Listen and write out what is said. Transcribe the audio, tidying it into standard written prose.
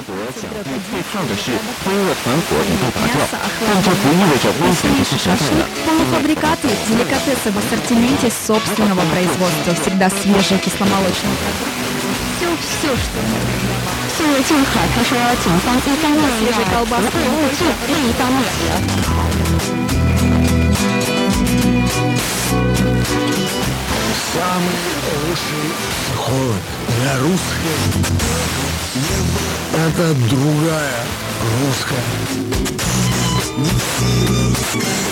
国想对对抗的是飞蛾团伙与被打掉，但这不意味着危险不是存在的。 Полуфабрикаты, деликатесы в ассортименте собственного производства, всегда свежие кисломолочные продукты. Все, что нужно для вас. 这位顾客他说，警方一方面要不会误解，另一方面也 Самый лучший ход для русских — это другая русская.